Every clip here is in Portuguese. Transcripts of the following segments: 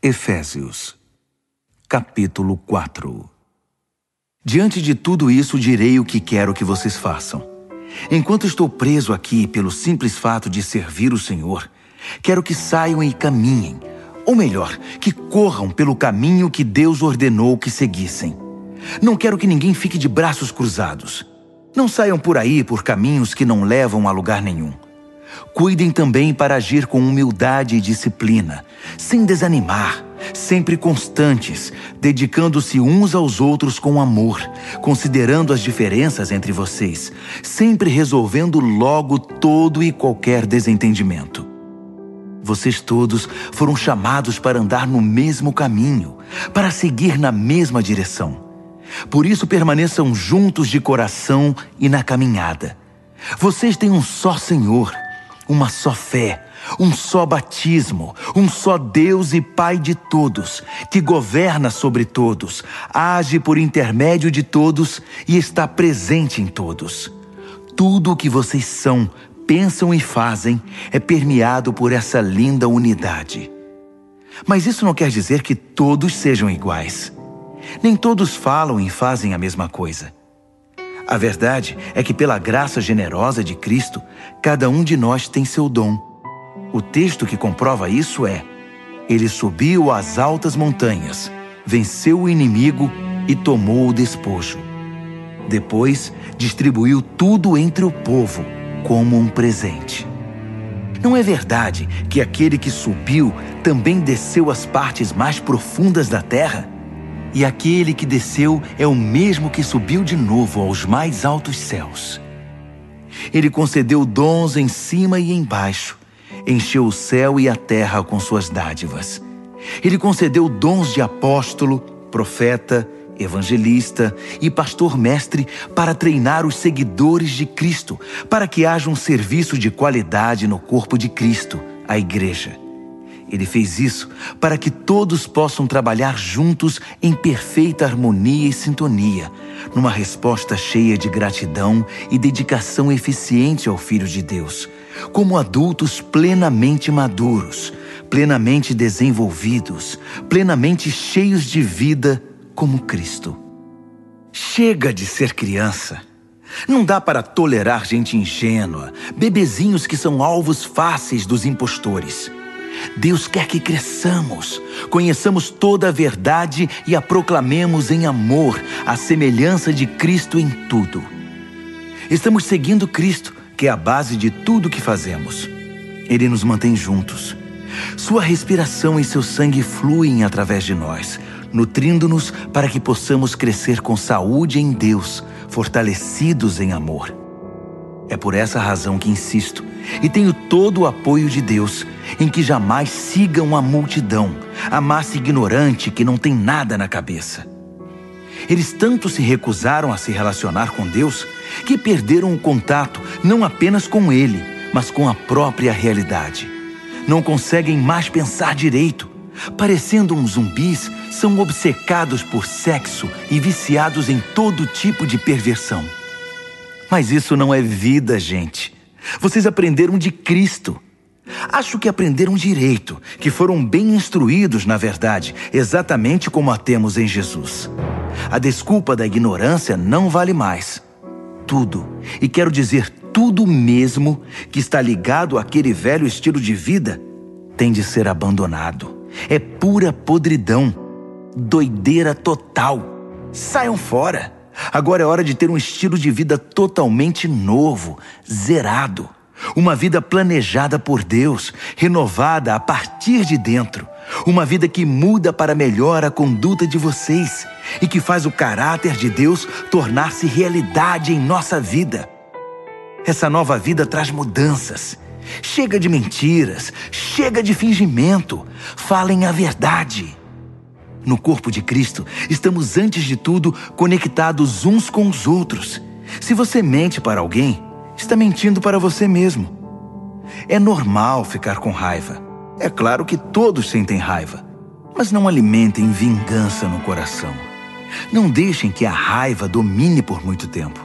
Efésios, capítulo 4. Diante de tudo isso direi o que quero que vocês façam. Enquanto estou preso aqui pelo simples fato de servir o Senhor, quero que saiam e caminhem, ou melhor, que corram pelo caminho que Deus ordenou que seguissem. Não quero que ninguém fique de braços cruzados. Não saiam por aí por caminhos que não levam a lugar nenhum. Cuidem também para agir com humildade e disciplina, sem desanimar, sempre constantes, dedicando-se uns aos outros com amor, considerando as diferenças entre vocês, sempre resolvendo logo todo e qualquer desentendimento. Vocês todos foram chamados para andar no mesmo caminho, para seguir na mesma direção. Por isso permaneçam juntos de coração e na caminhada. Vocês têm um só Senhor, uma só fé, um só batismo, um só Deus e Pai de todos, que governa sobre todos, age por intermédio de todos e está presente em todos. Tudo o que vocês são, pensam e fazem é permeado por essa linda unidade. Mas isso não quer dizer que todos sejam iguais. Nem todos falam e fazem a mesma coisa. A verdade é que pela graça generosa de Cristo, cada um de nós tem seu dom. O texto que comprova isso é: Ele subiu às altas montanhas, venceu o inimigo e tomou o despojo. Depois, distribuiu tudo entre o povo, como um presente. Não é verdade que aquele que subiu também desceu às partes mais profundas da terra? E aquele que desceu é o mesmo que subiu de novo aos mais altos céus. Ele concedeu dons em cima e embaixo, encheu o céu e a terra com suas dádivas. Ele concedeu dons de apóstolo, profeta, evangelista e pastor-mestre para treinar os seguidores de Cristo, para que haja um serviço de qualidade no corpo de Cristo, a igreja. Ele fez isso para que todos possam trabalhar juntos em perfeita harmonia e sintonia, numa resposta cheia de gratidão e dedicação eficiente ao Filho de Deus, como adultos plenamente maduros, plenamente desenvolvidos, plenamente cheios de vida como Cristo. Chega de ser criança. Não dá para tolerar gente ingênua, bebezinhos que são alvos fáceis dos impostores. Deus quer que cresçamos, conheçamos toda a verdade e a proclamemos em amor, à semelhança de Cristo em tudo. Estamos seguindo Cristo, que é a base de tudo que fazemos. Ele nos mantém juntos. Sua respiração e seu sangue fluem através de nós, nutrindo-nos para que possamos crescer com saúde em Deus, fortalecidos em amor. É por essa razão que insisto, e tenho todo o apoio de Deus, em que jamais sigam a multidão, a massa ignorante que não tem nada na cabeça. Eles tanto se recusaram a se relacionar com Deus, que perderam o contato não apenas com Ele, mas com a própria realidade. Não conseguem mais pensar direito. Parecendo uns zumbis, são obcecados por sexo e viciados em todo tipo de perversão. Mas isso não é vida, gente. Vocês aprenderam de Cristo. Acho que aprenderam direito, que foram bem instruídos, na verdade, exatamente como a temos em Jesus. A desculpa da ignorância não vale mais. Tudo, e quero dizer tudo mesmo, que está ligado àquele velho estilo de vida, tem de ser abandonado. É pura podridão, doideira total. Saiam fora. Agora é hora de ter um estilo de vida totalmente novo, zerado. Uma vida planejada por Deus, renovada a partir de dentro. Uma vida que muda para melhor a conduta de vocês e que faz o caráter de Deus tornar-se realidade em nossa vida. Essa nova vida traz mudanças. Chega de mentiras, chega de fingimento. Falem a verdade. No corpo de Cristo, estamos antes de tudo conectados uns com os outros. Se você mente para alguém, está mentindo para você mesmo. É normal ficar com raiva. É claro que todos sentem raiva, mas não alimentem vingança no coração. Não deixem que a raiva domine por muito tempo.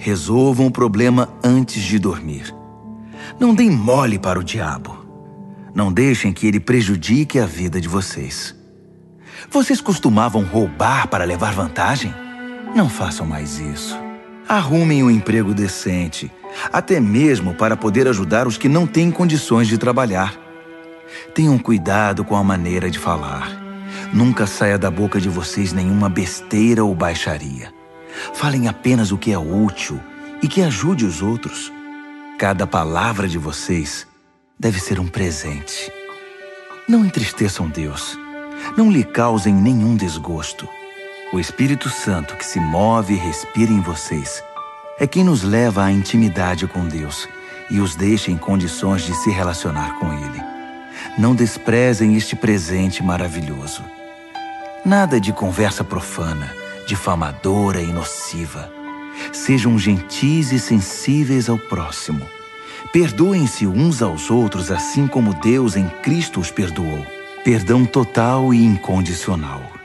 Resolvam o problema antes de dormir. Não deem mole para o diabo. Não deixem que ele prejudique a vida de vocês. Vocês costumavam roubar para levar vantagem? Não façam mais isso. Arrumem um emprego decente, até mesmo para poder ajudar os que não têm condições de trabalhar. Tenham cuidado com a maneira de falar. Nunca saia da boca de vocês nenhuma besteira ou baixaria. Falem apenas o que é útil e que ajude os outros. Cada palavra de vocês deve ser um presente. Não entristeçam Deus. Não lhe causem nenhum desgosto. O Espírito Santo que se move e respira em vocês é quem nos leva à intimidade com Deus e os deixa em condições de se relacionar com Ele. Não desprezem este presente maravilhoso. Nada de conversa profana, difamadora e nociva. Sejam gentis e sensíveis ao próximo. Perdoem-se uns aos outros assim como Deus em Cristo os perdoou. Perdão total e incondicional.